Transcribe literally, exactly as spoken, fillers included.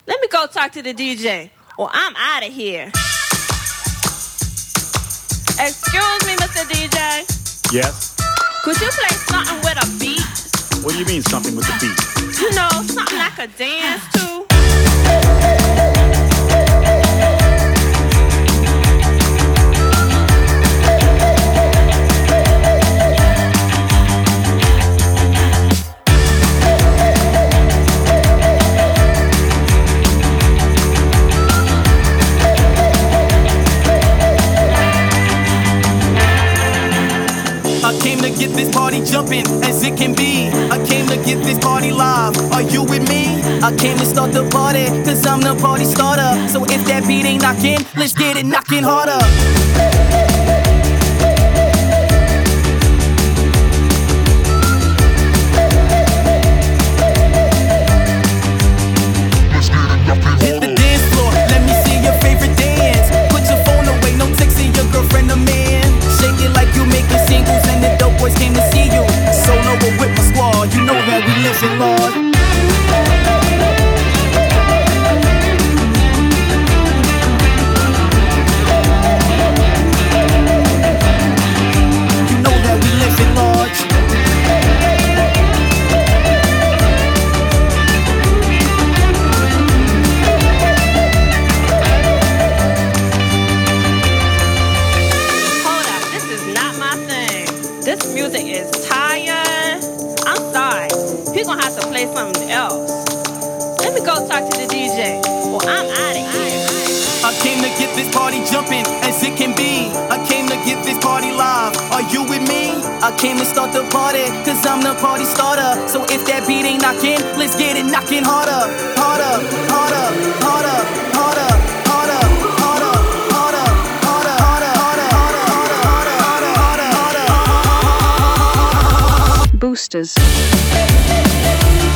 Let me go talk to the D J, or I'm out of here. Excuse me, Mister D J. Yes? Could you play something with a beat? What do you mean something with a beat? You know, something I could dance to. I came to get this party jumping as it can be. I came to get this party live. Are you with me? I came to start the party, cause I'm the party starter. So if that beat ain't knocking, let's get it knocking harder. Hit the dance floor, let me see your favorite dance. Put your phone away, no texting your girlfriend or man. Shake it like you making singles and the dope boys came to see you. So Nova with my squad, you know that we living, Lord. You know that we living, Lord. This music is tired. I'm sorry. He gonna have to play something else. Let me go talk to the D J, or I'm out of here. I came to get this party jumping as it can be. I came to get this party live. Are you with me? I came to start the party, cause I'm the party starter. So if that beat ain't knocking, let's get it knocking harder. Harder, harder, harder, harder, harder, harder, harder, harder, harder, harder, harder, harder, harder, harder, harder. Boosters.